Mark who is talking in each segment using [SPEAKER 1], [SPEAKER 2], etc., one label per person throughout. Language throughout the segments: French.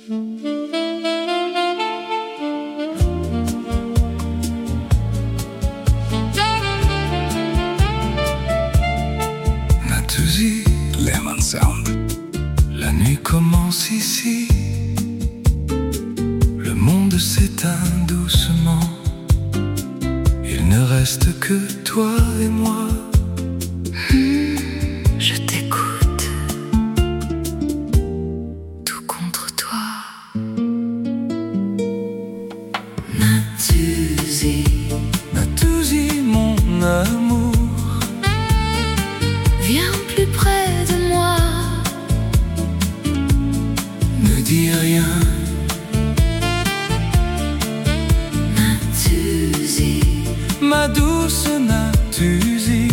[SPEAKER 1] Natuzzi, Lehman Sound. La nuit commence ici. Le monde s'éteint doucement. Il ne reste que toi et moi.
[SPEAKER 2] Je t'écoute, tout contre toi. Natuzzi,
[SPEAKER 1] Natuzzi, mon amour.
[SPEAKER 2] viens plus près de moi.
[SPEAKER 1] Ne dis rien.
[SPEAKER 2] Natuzzi,
[SPEAKER 1] Ma douce Natuzzi.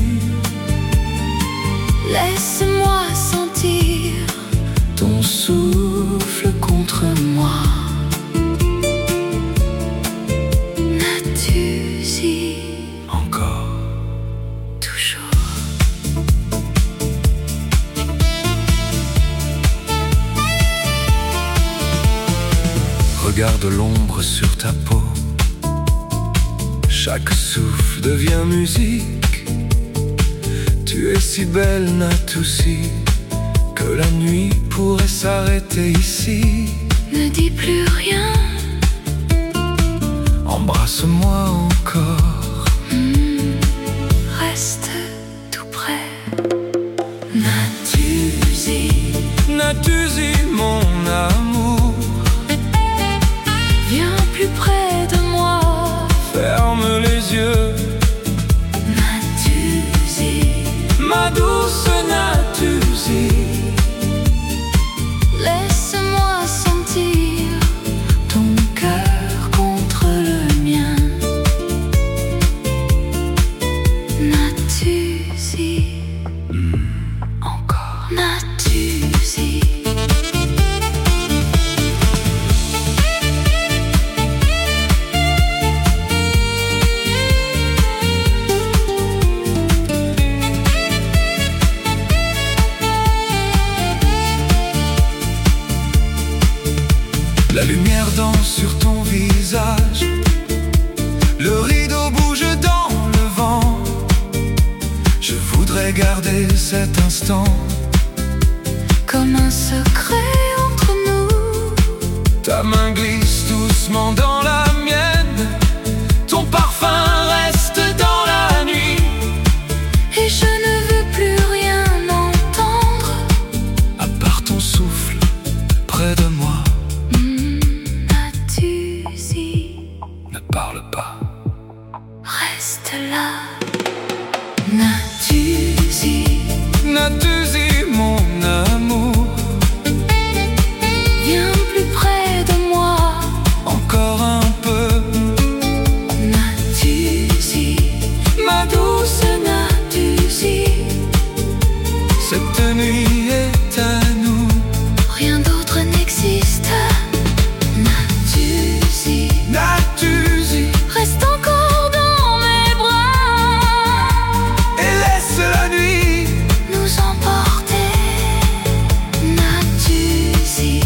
[SPEAKER 2] laisse-moi sentir
[SPEAKER 1] Ton souffle contre moi.
[SPEAKER 2] Natuzzi,
[SPEAKER 1] Encore.
[SPEAKER 2] toujours.
[SPEAKER 1] Regarde l'ombre sur ta peau. Chaque souffle devient musique. Tu es si belle, Natuzzi, que la nuit pourrait s'arrêter ici.
[SPEAKER 2] Ne dis plus rien,
[SPEAKER 1] Embrasse-moi encore.
[SPEAKER 2] reste tout près. Natuzzi,
[SPEAKER 1] Natuzzi, mon amour.
[SPEAKER 2] viens plus près de moi.
[SPEAKER 1] Ferme les yeux.
[SPEAKER 2] Natuzzi,
[SPEAKER 1] Ma douce Natuzzi.
[SPEAKER 2] laisse-moi sentir ton cœur contre le mien. Natuzzi,
[SPEAKER 1] Encore.
[SPEAKER 2] Natuzzi.
[SPEAKER 1] La lumière danse sur ton visage. Le rideau bouge dans le vent. Je voudrais garder cet instant
[SPEAKER 2] Comme un secret entre nous,
[SPEAKER 1] Ta main glisse doucement dans la mienne. Ton parfum reste dans la nuit.
[SPEAKER 2] et je ne veux plus rien entendre.
[SPEAKER 1] À part ton souffle près de moi.
[SPEAKER 2] Natuzzi,
[SPEAKER 1] Ne parle pas.
[SPEAKER 2] reste là. Natuzzi,
[SPEAKER 1] Natuzzi, mon amour.
[SPEAKER 2] viens plus près de moi.
[SPEAKER 1] Encore un peu.
[SPEAKER 2] Natuzzi,
[SPEAKER 1] Ma douce
[SPEAKER 2] Natuzzi,
[SPEAKER 1] Cette nuit est à nous.
[SPEAKER 2] rien d'autre n'existe. Natuzzi,
[SPEAKER 1] Natuzzi,
[SPEAKER 2] reste encore dans mes bras.
[SPEAKER 1] et laisse la nuit
[SPEAKER 2] Nous emporter. Natuzzi,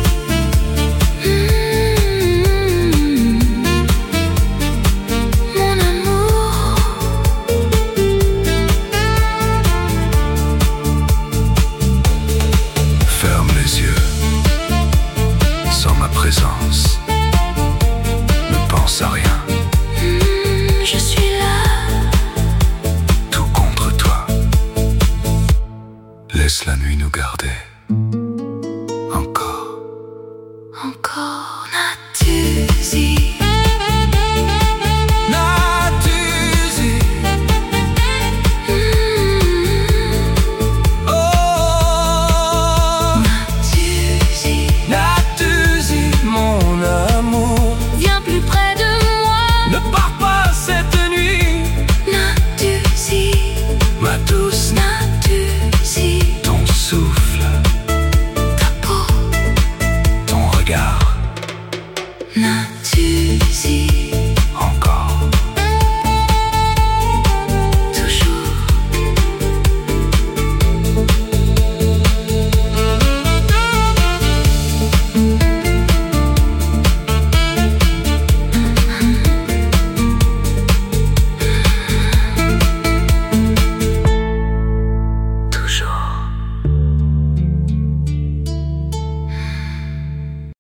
[SPEAKER 2] mon amour.
[SPEAKER 1] Ferme les yeux. Sans ma présence.